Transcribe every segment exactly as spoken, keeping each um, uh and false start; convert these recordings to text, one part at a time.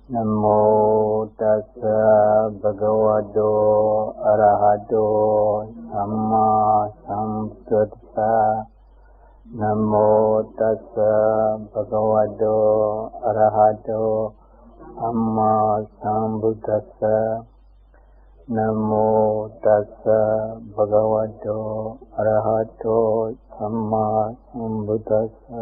Namo tassa bhagavato arahato samma sambuddhassa. Namo tassa bhagavato arahato samma sambuddhassa. Namo tassa bhagavato arahato samma sambuddhassa.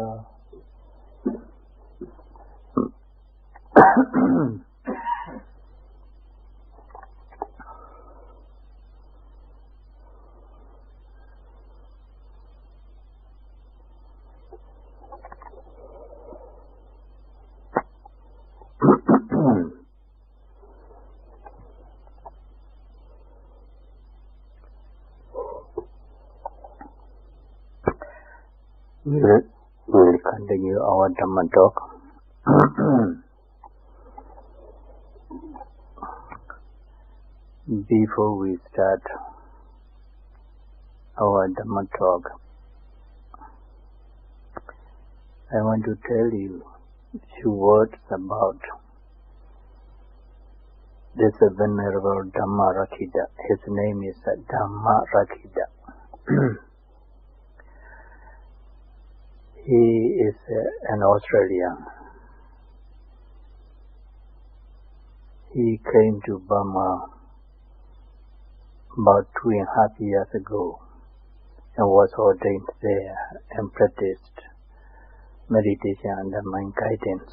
We will, we will continue our Dhamma talk. Before we start our Dhamma talk, I want to tell you a few words about this venerable Dhammarakkhita. His name is Dhammarakkhita. He is uh, an Australian. He came to Burma about two and a half years ago and was ordained there and practiced meditation under my guidance.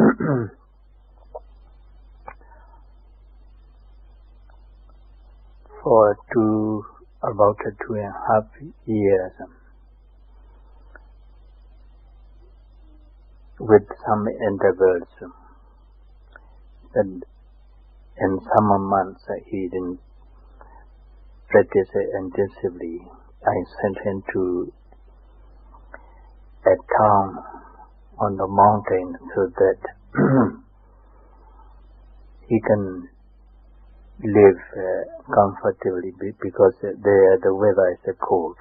For two, about two and a half years, with some intervals. And in summer months he didn't practice intensively. I sent him to a town on the mountain so that he can live uh, comfortably because there the weather is cold.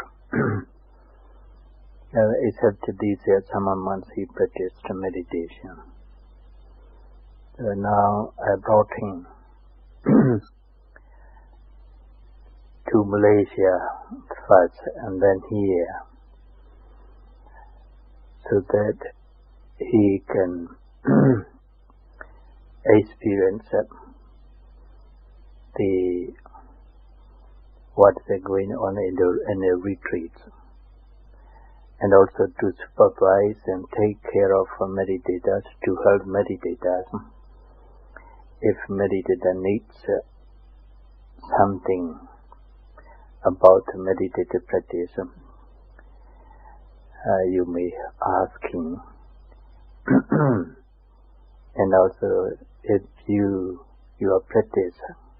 Uh, except these uh, summer months he practiced meditation. So now I brought him to Malaysia first and then here so that he can experience uh, the what's going on in the, in the retreats, and also to supervise and take care of meditators, to help meditators. If meditator needs uh, something about meditative practice, uh, you may ask him. And also, if you your practice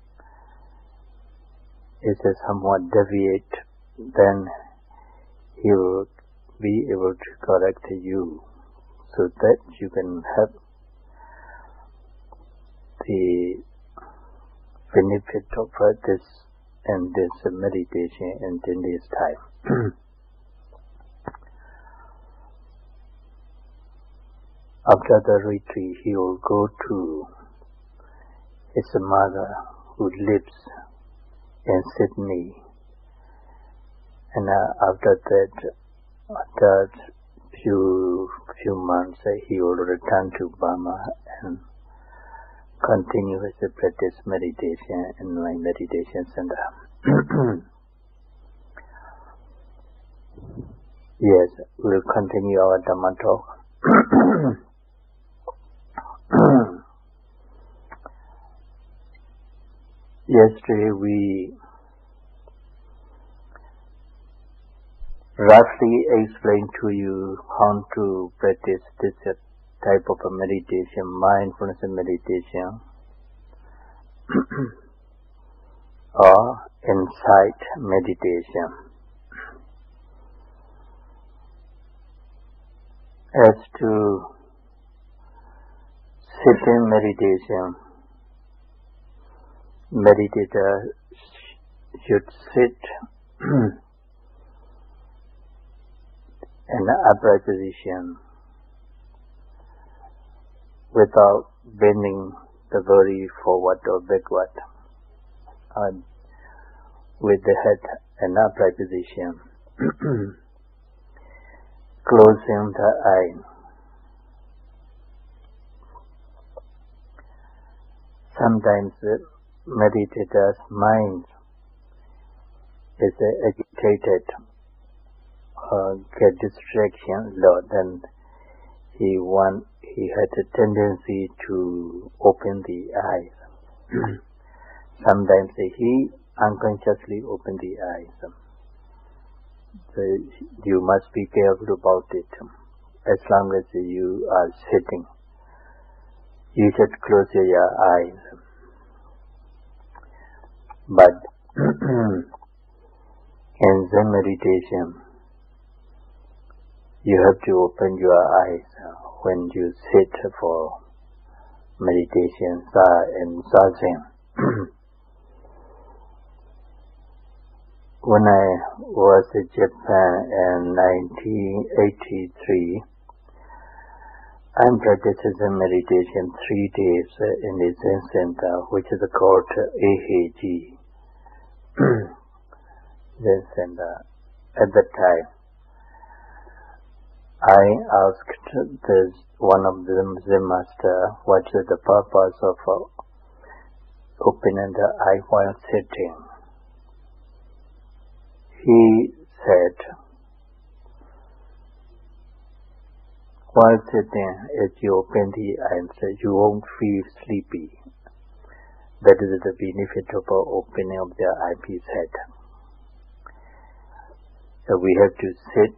is uh, somewhat deviate, then he will be able to correct you so that you can have the benefit of this and this meditation and in this time. After the retreat, he will go to his mother who lives in Sydney, and uh, after that After few few months, uh, he will return to Burma and continue his practice meditation in my meditation center. Yes, we will continue our Dhamma talk. Yesterday we roughly explain to you how to practice this type of a meditation, mindfulness meditation, or insight meditation. As to sitting meditation, meditator should sit in an upright position without bending the body forward or backward, uh, with the head in upright position, closing the eye. Sometimes the meditator's mind is uh, agitated or get distraction a lot, and he want he had a tendency to open the eyes. Sometimes he unconsciously open the eyes. So you must be careful about it. As long as you are sitting, you should close your eyes. But in Zen meditation, you have to open your eyes when you sit for meditation in Zazen. When I was in Japan in nineteen eighty-three, I practiced Zen meditation three days in the Zen center, which is called Eiheiji Zen center. At that time, I asked this, one of the Zen master, what is the purpose of opening the eye while sitting. He said, while sitting, as you open the eyes, you won't feel sleepy. That is the benefit of opening of the eyepiece head. So we have to sit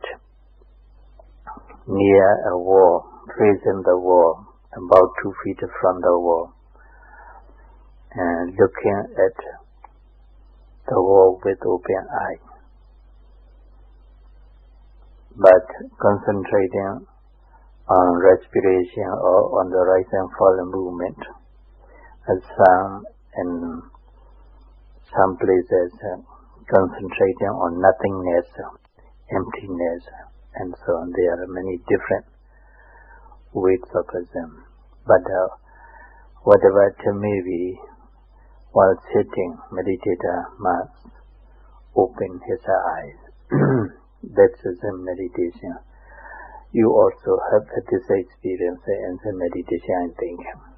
near a wall, facing the wall, about two feet from the wall, and looking at the wall with open eye, but concentrating on respiration or on the rise and fall movement. As some in some places uh, concentrating on nothingness, emptiness, and so on. There are many different ways of Zen. But uh, whatever it may be, while sitting, meditator must open his eyes. That's Zen meditation. You also have this experience in Zen meditation, I think.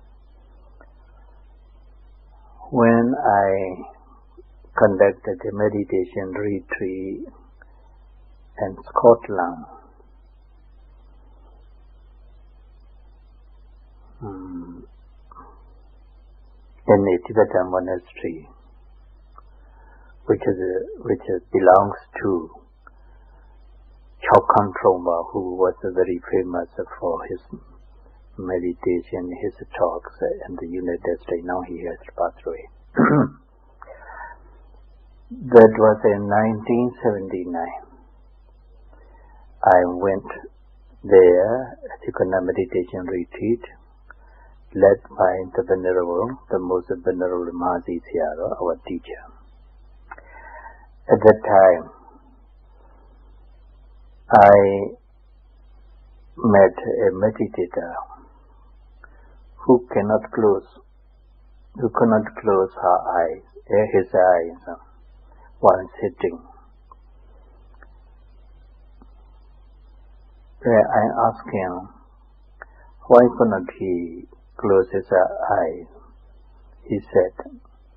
When I conducted a meditation retreat in Scotland, um, in a Tibetan monastery, which is a, which is, belongs to Chokan Trungpa, who was very famous for his meditation, his talks in the United States. Now he has passed away. That was in nineteen seventy-nine. I went there to conduct meditation retreat, led by the Venerable, the most Venerable Mahasi Sayadaw, our teacher. At that time, I met a meditator who cannot close, who cannot close her eyes, his eyes while sitting. I asked him, why cannot he close his eyes? He said,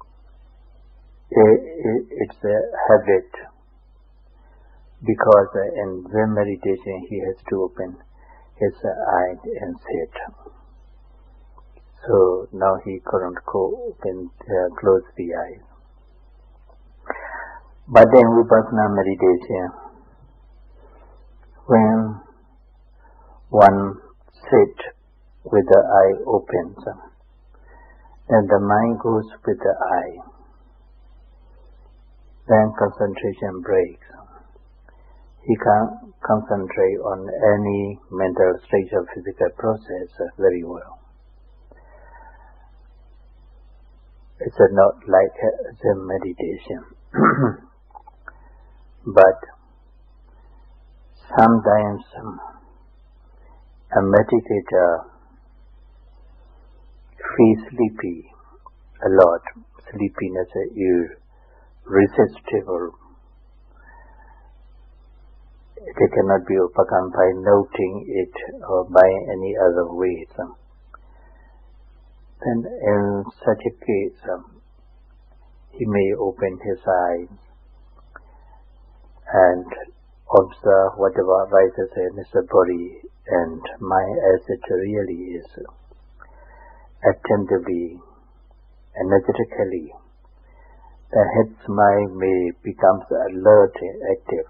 it's a habit, because in Zen meditation he has to open his eyes and sit. So now he couldn't go open, uh, close the eyes. But in Vipassana meditation, when one sits with the eye open, and the mind goes with the eye, then concentration breaks. He can concentrate on any mental stage or physical process very well. It's not like Zen meditation. But sometimes a meditator feel sleepy a lot. Sleepiness is irresistible. It cannot be overcome by noting it or by any other ways. Then in such a case, he may open his eyes and observe whatever arises in his body and mind as it really is, attentively, energetically. The head's mind may become alert, active.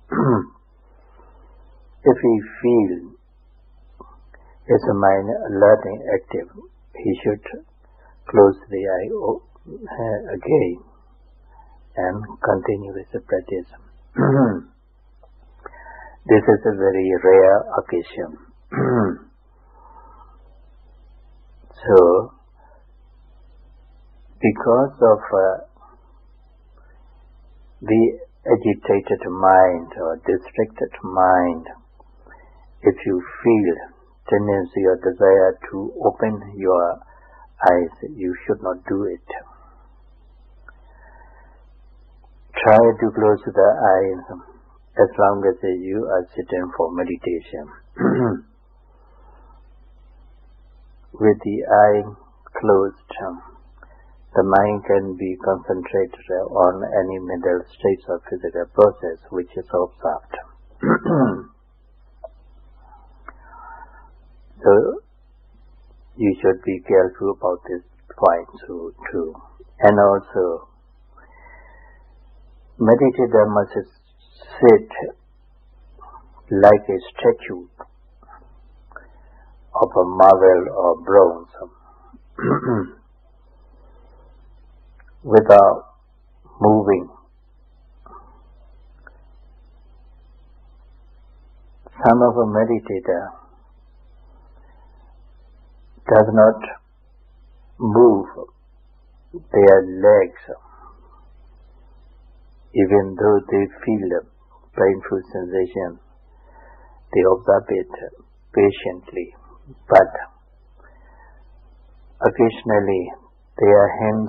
If he feels his mind alert and active, he should close the eye again and continue with the practice. This is a very rare occasion. So, because of uh, the agitated mind or distracted mind, if you feel tendency or desire to open your eyes, you should not do it. Try to close the eyes as long as you are sitting for meditation. With the eye closed, the mind can be concentrated on any mental states or physical process which is observed. So, you should be careful about this point too. too. And also, meditator must sit like a statue of a marble or bronze without moving. Some of a meditator does not move their legs even though they feel a painful sensation. They observe it patiently, but occasionally their hands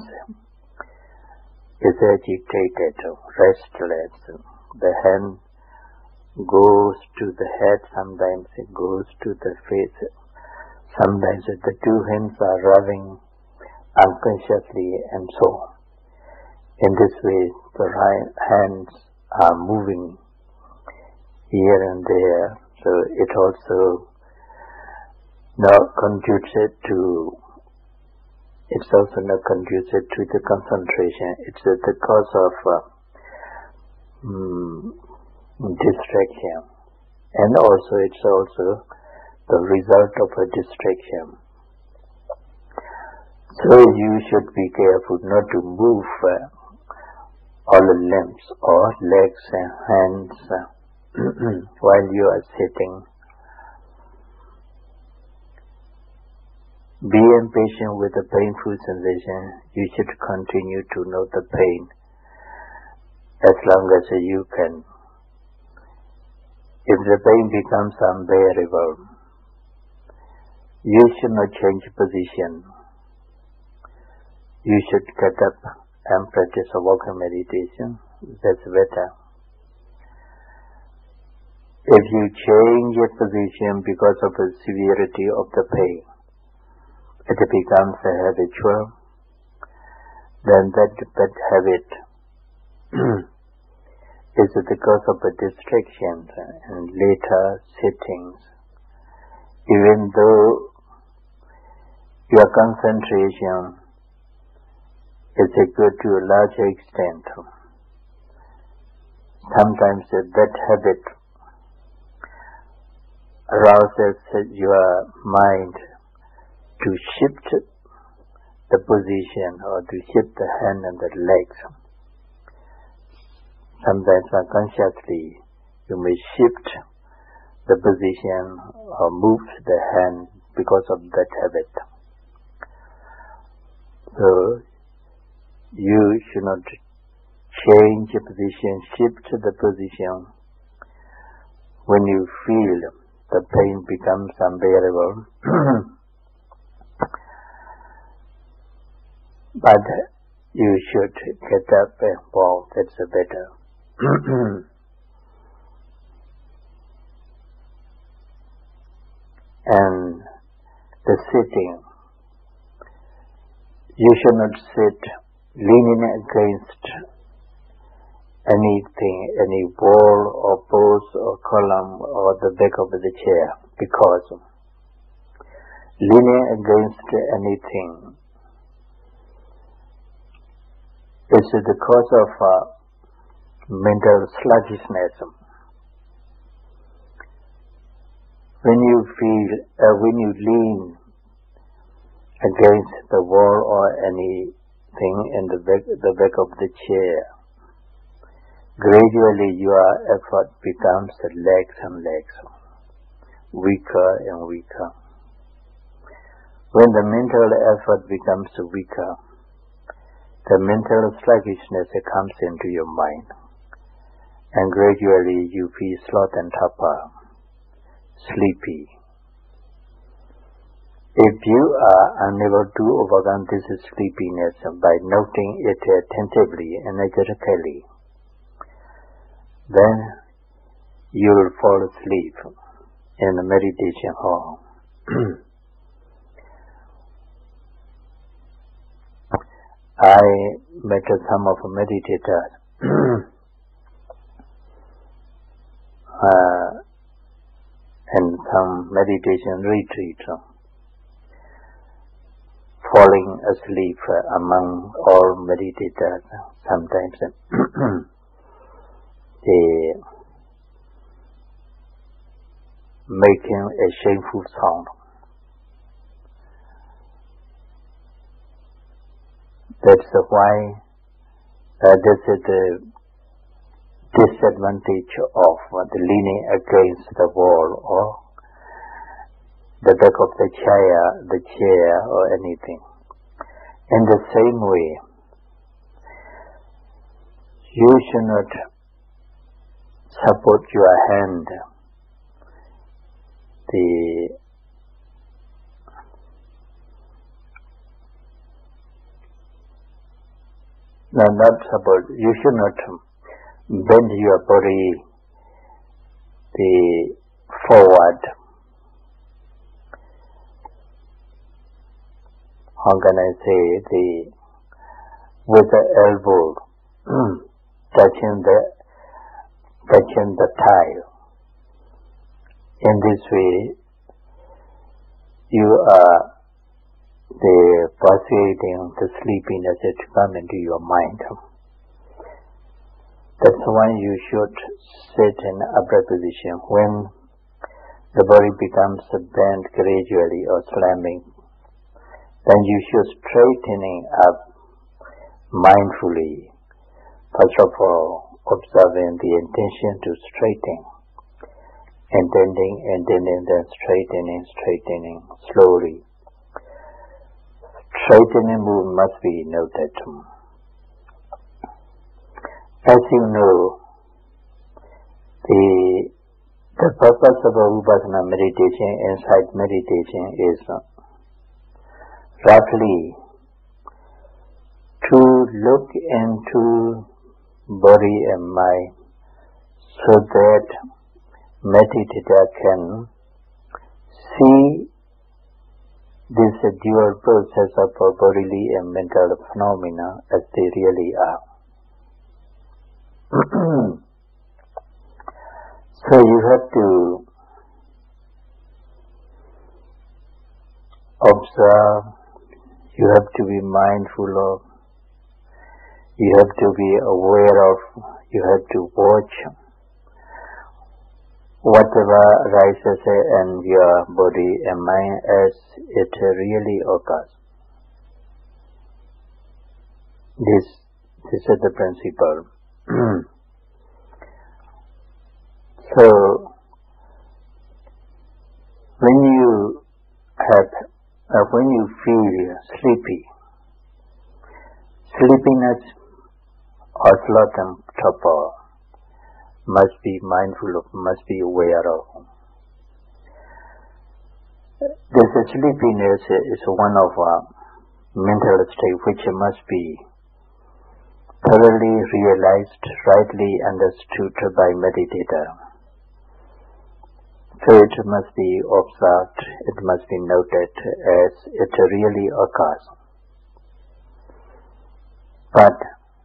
is agitated, restless. The hand goes to the head, sometimes it goes to the face. Sometimes the two hands are rubbing unconsciously and so on. In this way, the hands are moving here and there, so it also now conduces to, it's also not conducive to the concentration. It's uh, the cause of uh, um, distraction, and also it's also the result of a distraction. So you should be careful not to move uh, all the limbs or legs and hands uh, while you are sitting. Be impatient with the painful sensation. You should continue to note the pain as long as you can. If the pain becomes unbearable, you should not change position. You should get up and practice a walking meditation. That's better. If you change your position because of the severity of the pain, it becomes a habitual, then that bad habit is because of the distractions and later sittings. Even though your concentration is good to a large extent, sometimes that habit arouses your mind to shift the position or to shift the hand and the legs. Sometimes unconsciously you may shift the position or move the hand because of that habit. So you should not change the position, shift the position when you feel the pain becomes unbearable. but you should get up and walk. That's better. And the sitting, you should not sit leaning against anything, any wall or post or column or the back of the chair, because leaning against anything is the cause of uh, mental sluggishness. When you feel, uh, when you lean against the wall or anything in the back, the back of the chair, gradually your effort becomes less and less, weaker and weaker. When the mental effort becomes weaker, the mental sluggishness comes into your mind, and gradually you feel sloth and torpor, sleepy. If you are unable to overcome this sleepiness by noting it attentively, energetically, then you will fall asleep in the meditation hall. I met some of meditators uh, and some meditation retreat, falling asleep among all meditators. Sometimes they making a shameful sound. That's why uh, this is the disadvantage of uh, the leaning against the wall or the back of the chair, the chair or anything. In the same way, you should not support your hand, the no, not support, you should not bend your body the forward. How can I say, the with the elbow touching the touching the thigh. In this way, you are the persuading the sleepiness to come into your mind. That's why you should sit in upright position. When the body becomes bent gradually or slamming, then you should straightening up mindfully. First of all, observing the intention to straighten, intending, intending, then straightening, straightening slowly. Straightening movement must be noted. As you know, the the purpose of a Vipassana meditation, insight meditation, is roughly to look into body and mind so that meditator can see this dual process of bodily and mental phenomena as they really are. So you have to observe, you have to be mindful of, you have to be aware of, you have to watch whatever arises in your body and mind as it really occurs. This, this is the principle. So, when you have, uh, when you feel sleepy, sleepiness or sloth and torpor must be mindful of, must be aware of. This sleepiness is one of uh, mental state which must be thoroughly realized, rightly understood by meditator. So it must be observed, it must be noted as it really occurs. But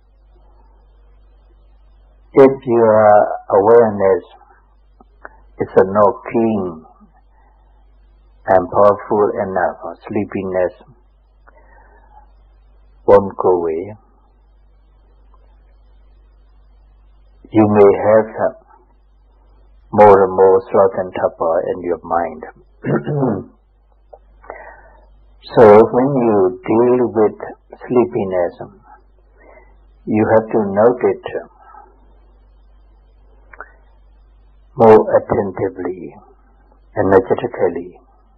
if your awareness is not keen and powerful enough, sleepiness won't go away. You may have more and more sloth and torpor in your mind. So when you deal with sleepiness, you have to note it more attentively, energetically,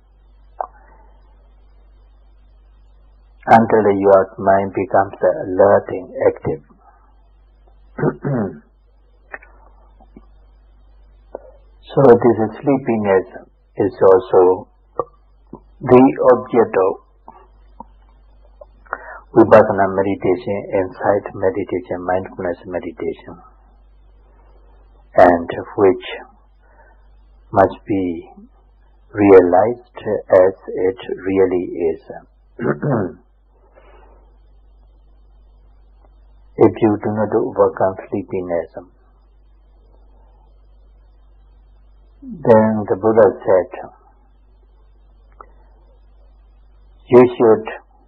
until your mind becomes alert and active. So this sleepiness is also the object of Vipassana meditation, insight meditation, mindfulness meditation, and which must be realized as it really is. If you do not overcome sleepiness, then the Buddha said, you should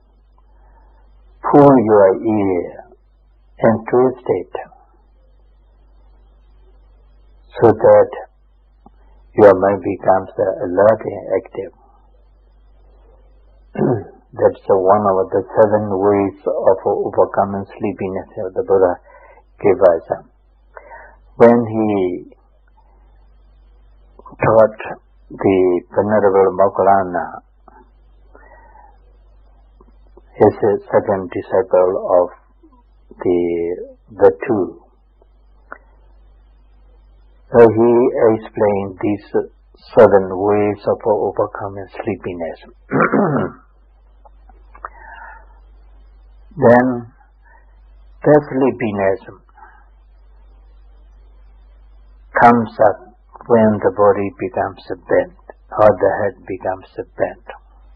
pull your ear and twist it so that your mind becomes alert and active. That's one of the seven ways of overcoming sleepiness the Buddha gave us. When he taught the Venerable Moggallana, his second disciple of the the two, so he explained these seven ways of overcoming sleepiness. Then the sleepiness comes up when the body becomes bent or the head becomes bent.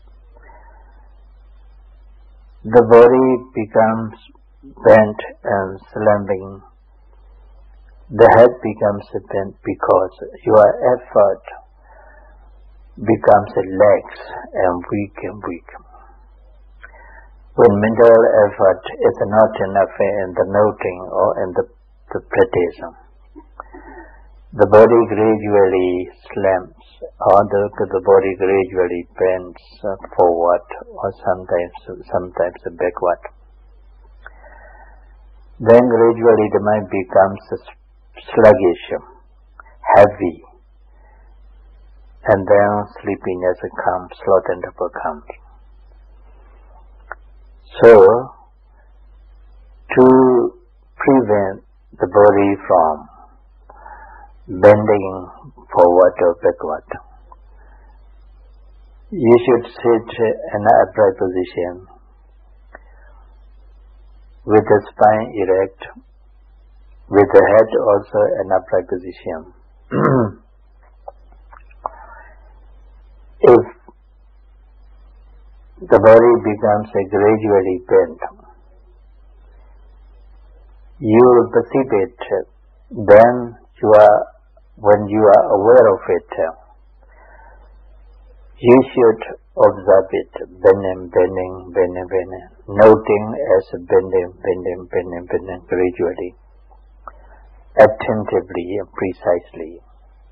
The body becomes bent and slumping. The head becomes bent because your effort becomes lax and weak and weak. When mental effort is not enough in the noting or in the, the practice, the body gradually slumps, or the, the body gradually bends forward or sometimes sometimes backward. Then gradually the mind becomes sluggish, heavy, and then sleepiness comes, sloth and torpor comes. So, to prevent the body from bending forward or backward, you should sit in an upright position with the spine erect, with the head also in upright position. If the body becomes gradually bent, you will perceive it. Then you are, when you are aware of it, you should observe it, bending, bending, bending, bending, noting as bending, bending, bending, bending gradually, attentively and precisely.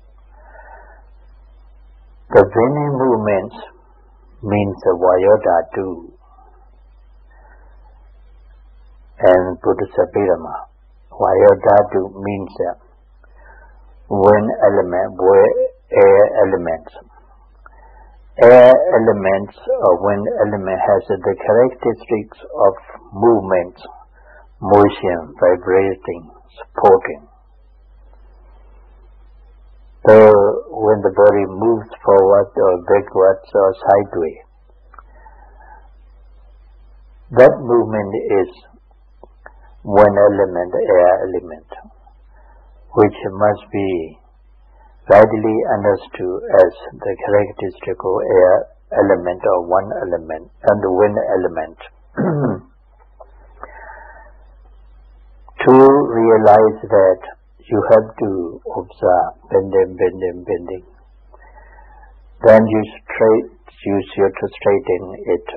The bending movements means Vayodhatu and Buddhasabhirama. Vayodhatu means wind element, air elements. Air elements or wind element has the characteristics of movement, motion, vibrating, supporting. So when the body moves forward or backwards or sideways, That movement is one element, air element, which must be rightly understood as the characteristic of air element or one element and the wind element. To realize that, you have to observe bending, bending, bending. Then you straight, use your to straighten it.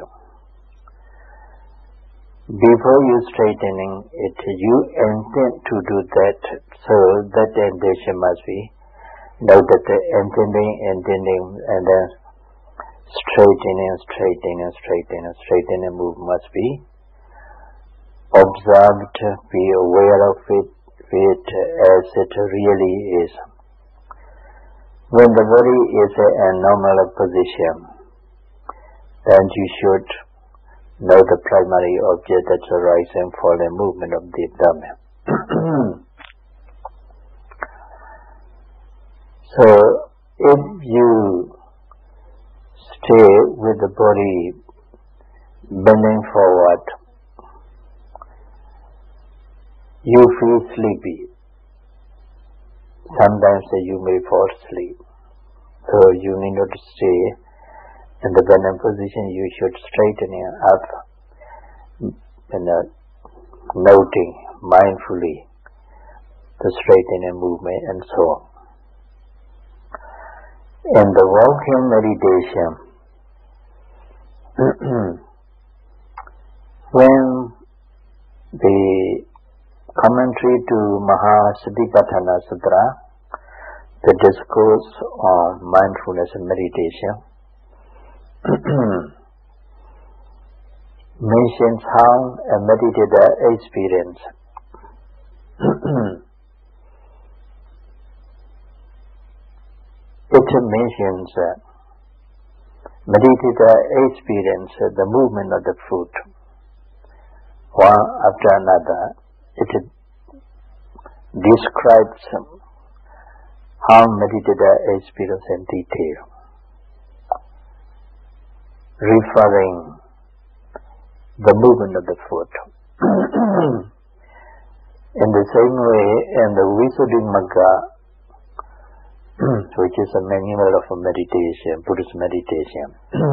Before you straightening it, you intend to do that, so that intention must be, know that the intending, intending, and then straightening, straightening, straightening, straightening move must be observed, be aware of it, it as it really is. When the body is in a normal position, then you should know the primary object, that's the rise and fall and movement of the abdomen. So, if you stay with the body bending forward, you feel sleepy. Sometimes you may fall asleep. So you need not stay in the bending position. You should straighten it up and uh, noting mindfully the straightening movement and so on. In the walking meditation, when the commentary to Mahasatipatthana Sutra, the discourse on mindfulness and meditation, mentions how a meditator experience it mentions uh, meditator experience uh, the movement of the foot one after another. It describes how meditator experience in detail, referring the movement of the foot. In the same way, in the Visuddhimagga, which is a manual of meditation, Buddhist meditation,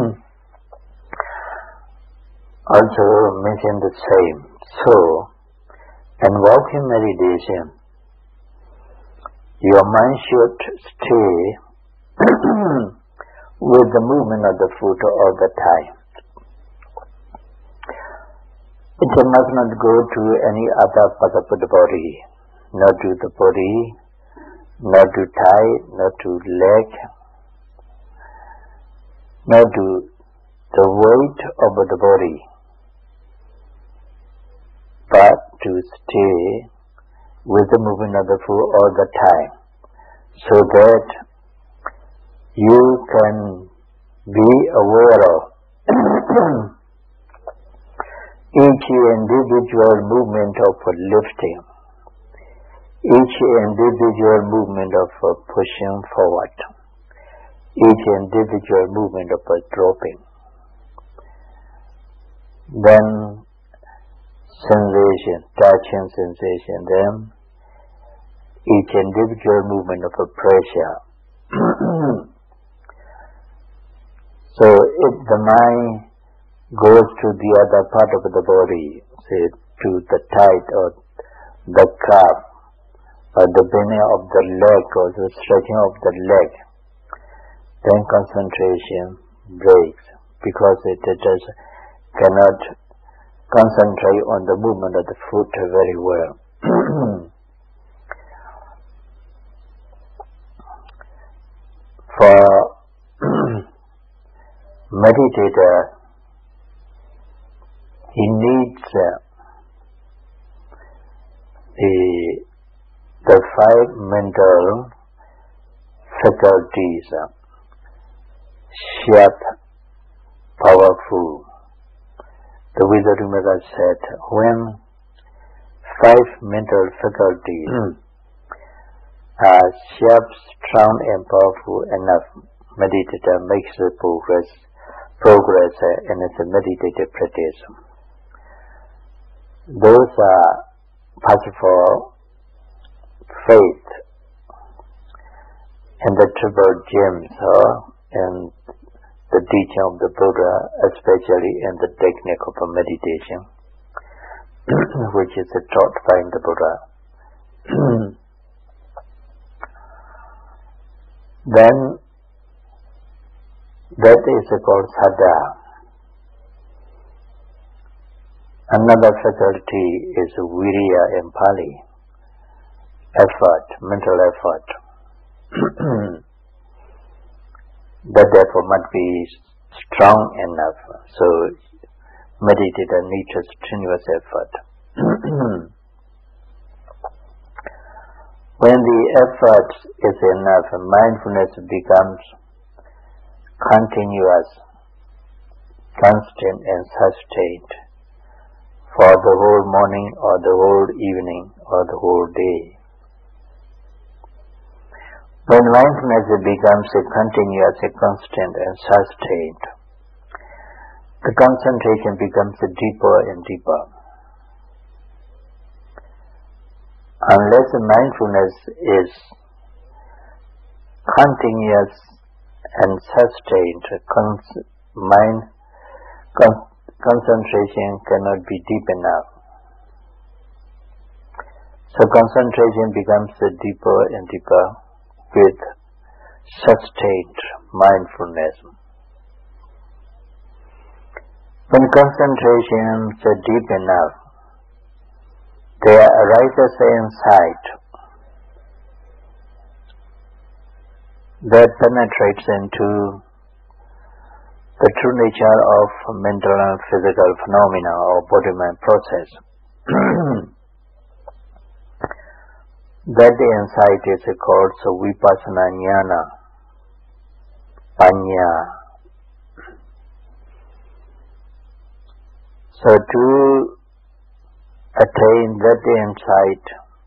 also mentioned the same. So, in walking meditation, your mind should stay with the movement of the foot all the time. It must not go to any other part of the body, not to the body, not to thigh, not to leg, not to the weight of the body, but to stay with the movement of the foot all the time, so that you can be aware of each individual movement of lifting, each individual movement of pushing forward, each individual movement of dropping. Then sensation, touching sensation, then each individual movement of a pressure. So if the mind goes to the other part of the body, say to the thigh or the calf or the bending of the leg or the stretching of the leg, then concentration breaks, because it just cannot concentrate on the movement of the foot very well. For meditator, he needs uh, the the five mental faculties, uh, sharp, powerful. The Visuddhimagga said, when five mental faculties mm. are sharp, strong, and powerful enough, meditator makes the progress, progress uh, in its meditative practice. Those are powerful faith and the triple gems uh, and the teaching of the Buddha, especially in the technique of meditation, which is taught by the Buddha. Then that is called Saddha. Another faculty is Viriya in Pali, effort, mental effort. That therefore must be strong enough. So meditator needs a strenuous effort. When the effort is enough, mindfulness becomes continuous, constant and sustained for the whole morning or the whole evening or the whole day. When mindfulness becomes a continuous, a constant and sustained, the concentration becomes deeper and deeper. Unless mindfulness is continuous and sustained, con- mind con- concentration cannot be deep enough. So concentration becomes deeper and deeper with sustained mindfulness. When concentration is deep enough, there arises an insight that penetrates into the true nature of mental and physical phenomena or body-mind process. That insight is called so vipassana jnana, panya. So to attain that insight,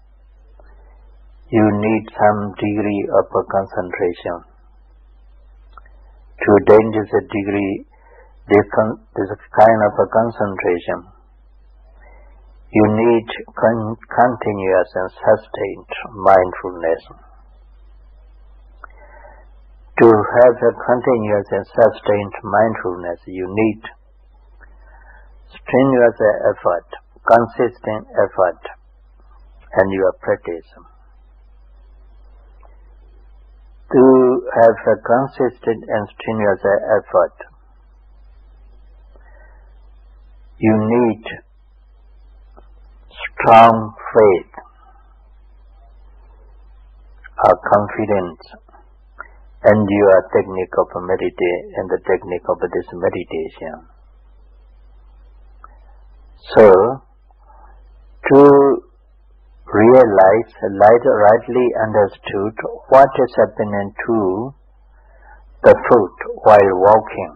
you need some degree of concentration. To attain this degree, this, con- this kind of a concentration, you need con- continuous and sustained mindfulness. To have a continuous and sustained mindfulness, you need strenuous effort, consistent effort, and your practice. To have a consistent and strenuous effort, you need strong faith, or confidence, and your technique of meditation and the technique of this meditation. So, to realize, rightly understood what is happening to the foot while walking,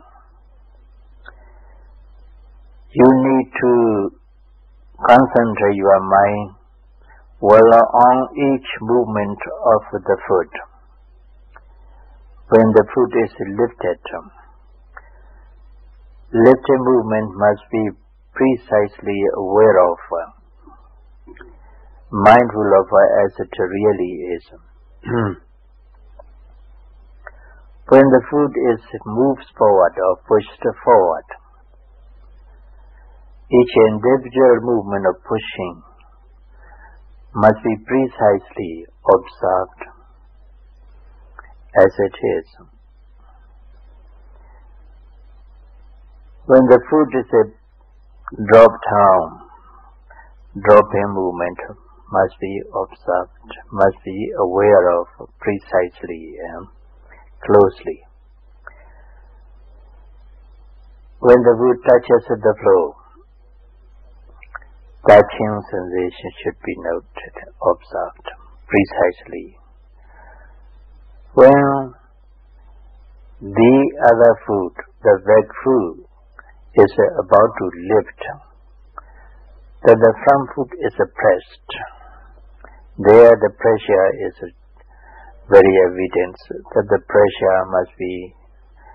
you need to concentrate your mind well on each movement of the foot. When the foot is lifted, lifted movement must be precisely aware of, mindful of as it really is. When the foot is moves forward or pushed forward, each individual movement of pushing must be precisely observed as it is. When the foot is a drop down, dropping movement must be observed, must be aware of precisely and closely. When the foot touches the floor, touching sensation should be noted, observed precisely. When the other foot, the back foot, is about to lift, that the front foot is pressed. There the pressure is very evident, that the pressure must be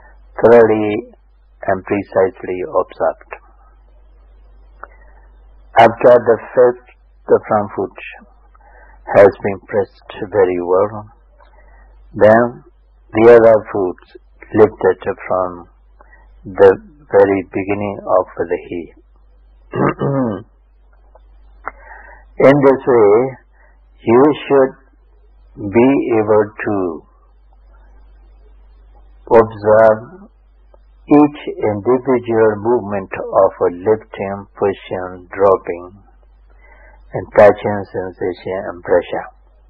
thoroughly and precisely observed. After the fifth, the front foot has been pressed very well, then the other foot lifted from the very beginning of the heel. In this way, you should be able to observe each individual movement of a lifting, pushing, dropping, and touching sensation and pressure.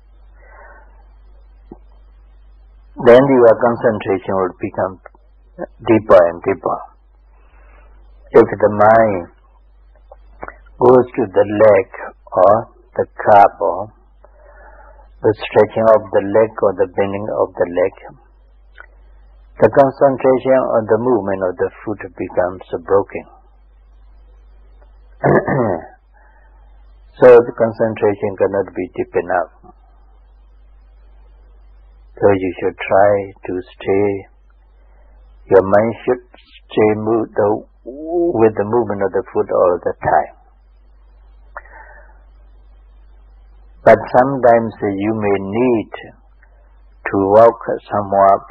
Then your concentration will become deeper and deeper. If the mind goes to the leg or the calf or the stretching of the leg or the bending of the leg, the concentration on the movement of the foot becomes broken. So the concentration cannot be deep enough. So you should try to stay, your mind should stay move the, with the movement of the foot all the time. But sometimes you may need to walk somewhat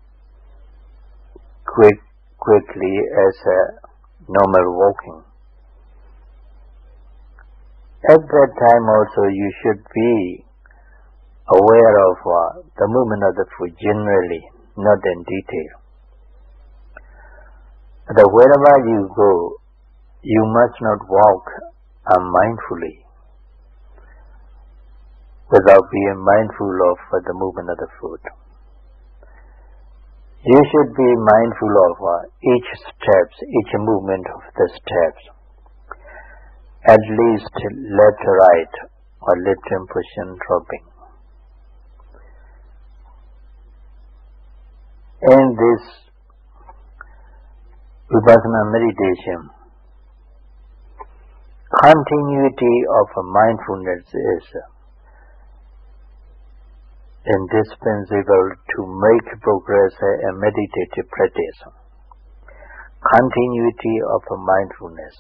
quick, quickly as a normal walking. At that time also you should be aware of uh, the movement of the foot generally, not in detail. But wherever you go, you must not walk unmindfully without being mindful of uh, the movement of the foot. You should be mindful of uh, each steps, each movement of the steps, at least left, right, or lifting, pushing, dropping. In this Vipassana meditation, continuity of mindfulness is indispensable to make progress in meditative practice. Continuity of mindfulness.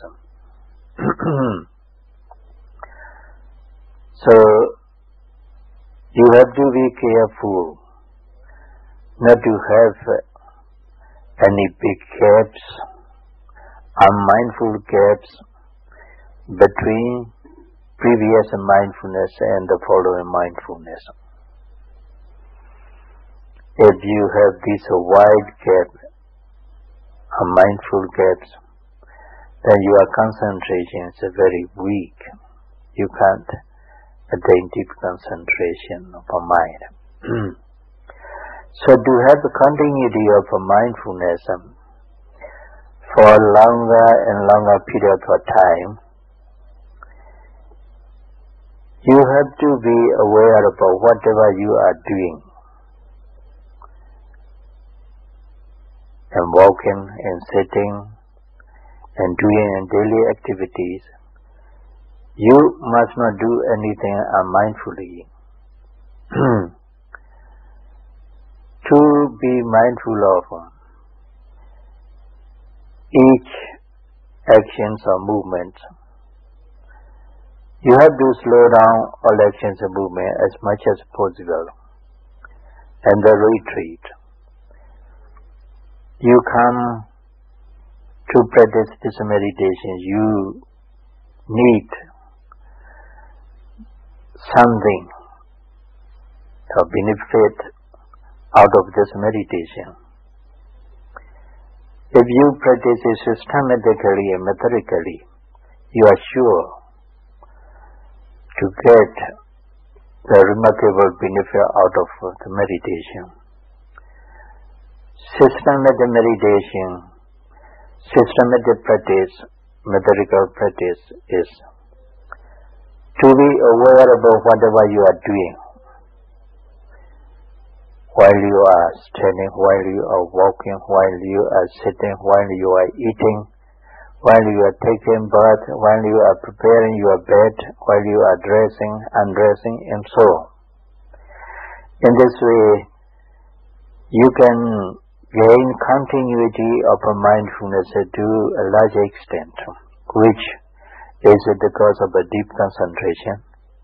So you have to be careful not to have any big gaps, unmindful gaps between previous mindfulness and the following mindfulness. If you have this wide gap, unmindful gaps, then your concentration is very weak. You can't attain deep concentration of a mind. So to have the continuity of a mindfulness for a longer and longer period of time, you have to be aware about whatever you are doing, and walking and sitting and doing daily activities. You must not do anything unmindfully. To be mindful of each actions or movement, you have to slow down all actions and movement as much as possible and then retreat. You come to practice this meditation, you need something to benefit out of this meditation. If you practice it systematically and methodically, you are sure to get the remarkable benefit out of the meditation. Systematic meditation, systematic practice, methodical practice is to be aware about whatever you are doing. While you are standing, while you are walking, while you are sitting, while you are eating, while you are taking bath, while you are preparing your bed, while you are dressing, undressing, and so on. In this way, you can gain continuity of a mindfulness to a large extent, which Is it because of a deep concentration,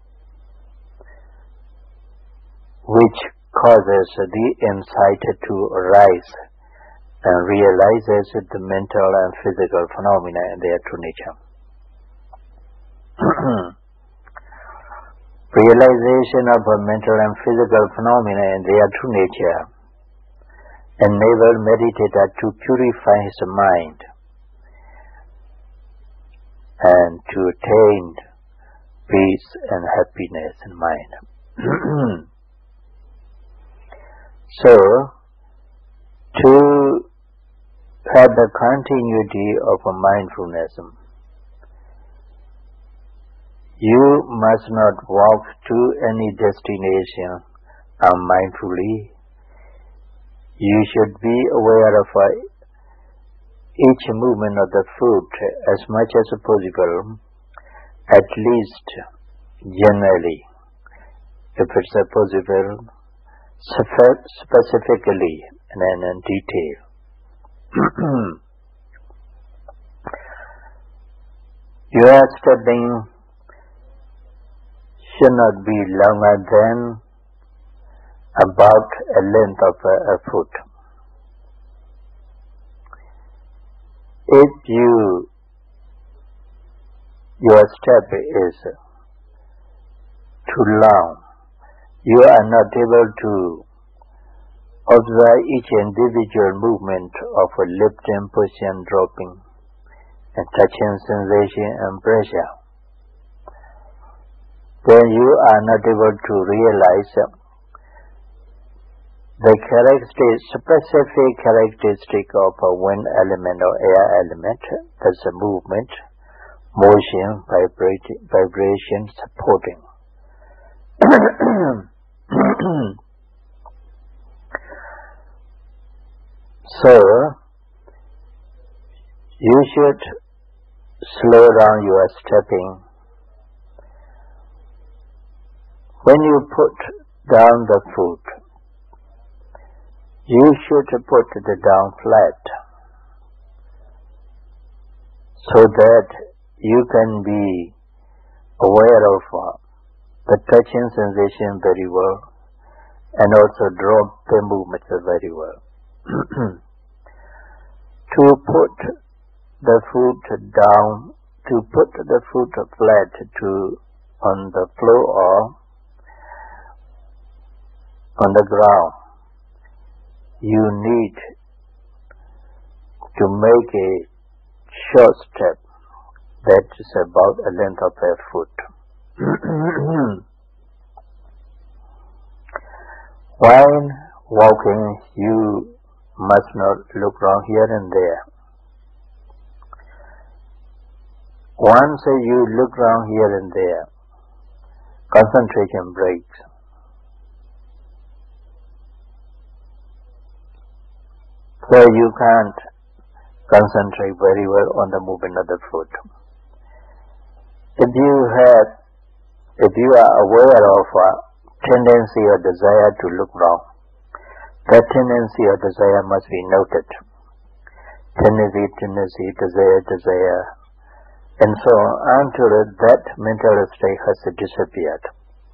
which causes the insight to arise and realizes the mental and physical phenomena in their true nature? Realization of a mental and physical phenomena in their true nature enable meditator to purify his mind and to attain peace and happiness in mind. So, to have the continuity of a mindfulness, you must not walk to any destination unmindfully. You should be aware of uh, each movement of the foot as much as possible, at least generally, if it's uh, possible, specifically and in detail. Your stepping should not be longer than about a length of a, a foot. If you your step is too long, you are not able to observe each individual movement of a lifting, pushing, dropping, and touching sensation and pressure. Then you are not able to realize the characteristic, specific characteristic of a wind element or air element, that's a movement, motion, vibration, vibration supporting. So, you should slow down your stepping. When you put down the foot, you should put it down flat so that you can be aware of uh, the touching sensation very well and also drop the movements very well. To put the foot down, to put the foot flat to on the floor or on the ground, you need to make a short step that is about a length of a foot. While walking, you must not look wrong here and there. Once you look wrong here and there, concentration breaks. So you can't concentrate very well on the movement of the foot. If you have, if you are aware of a tendency or desire to look wrong, that tendency or desire must be noted. Tendency, tendency, desire, desire, and so on until that mental state has disappeared.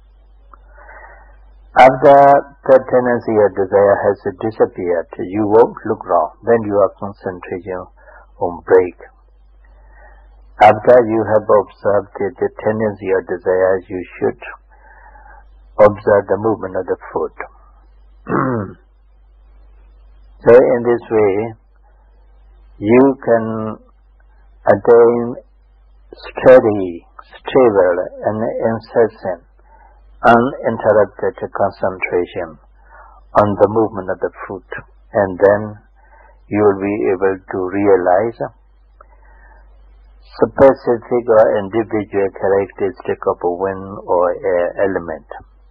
After that tendency or desire has disappeared, you won't look wrong. Then your concentration won't break. After you have observed the, the tendency or desire, you should observe the movement of the foot. So in this way, you can attain steady, stable, and incessant, uninterrupted concentration on the movement of the foot, and then you will be able to realize specific or individual characteristic of a wind or air element.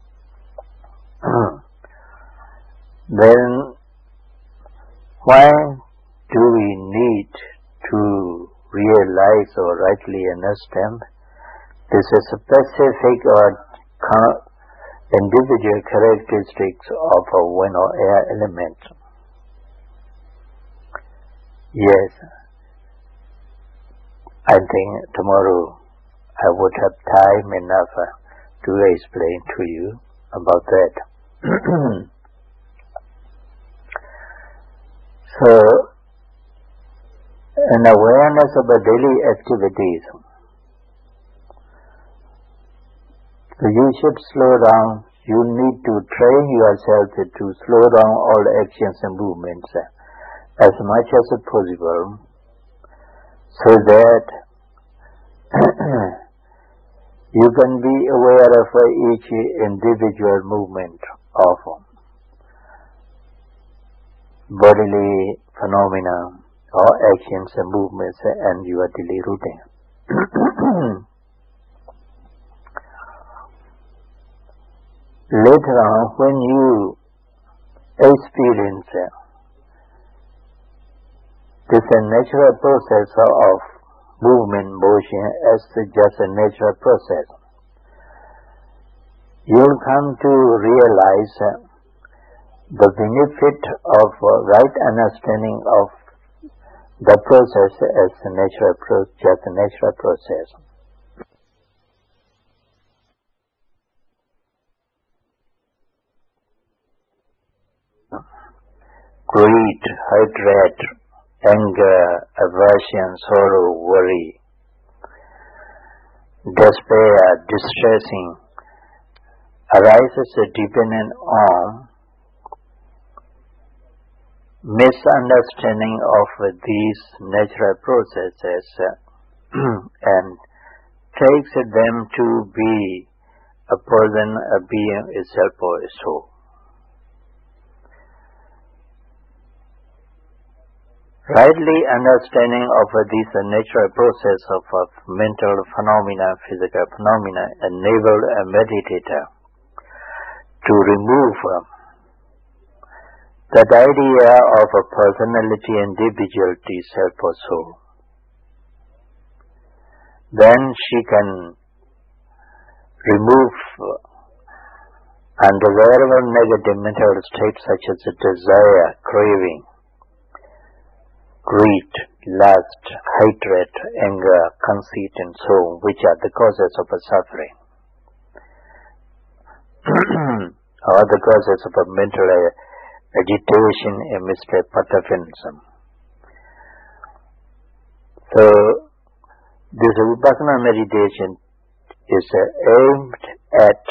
Then, why do we need to realize or rightly understand this is specific or individual characteristics of a wind or air element? Yes, I think tomorrow I would have time enough uh, to explain to you about that. So, an awareness of the daily activities. So you should slow down. You need to train yourself to slow down all actions and movements as much as possible, so that you can be aware of each individual movement of bodily phenomena or actions and movements and your daily routine. Later on, when you experience this natural process of movement, motion as just a natural process, you'll come to realize the benefit of right understanding of the process as a natural pro- just a natural process. Greed, hatred, anger, aversion, sorrow, worry, despair, distressing arises dependent on misunderstanding of these natural processes and takes them to be a person, a being itself, or a soul. Rightly understanding of this natural process of mental phenomena, physical phenomena, enable a meditator to remove that idea of a personality, individuality, self or soul. Then she can remove undesirable negative mental states such as desire, craving, greed, lust, hatred, anger, conceit, and so on, which are the causes of a suffering, or the causes of a mental agitation and mistrepataphinism. So, this Vipassana meditation is aimed at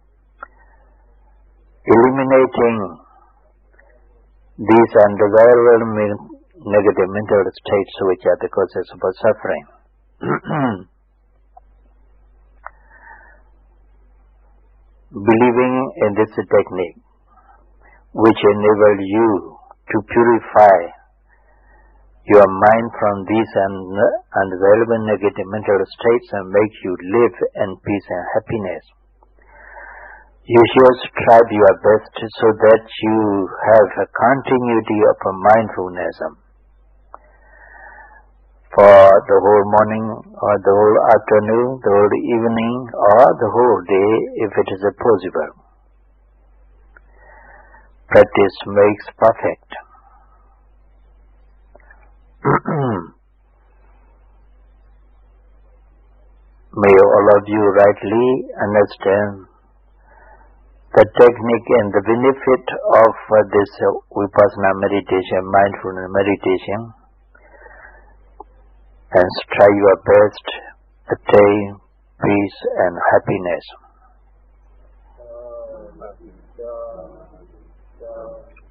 eliminating these undesirable negative mental states which are the causes of suffering. Believing in this technique, which enables you to purify your mind from these undesirable negative mental states and make you live in peace and happiness, you should strive your best so that you have a continuity of a mindfulness for the whole morning or the whole afternoon, the whole evening or the whole day if it is possible. Practice makes perfect. May all of you rightly understand the technique and the benefit of this Vipassana meditation, mindfulness meditation, and strive your best to attain peace and happiness.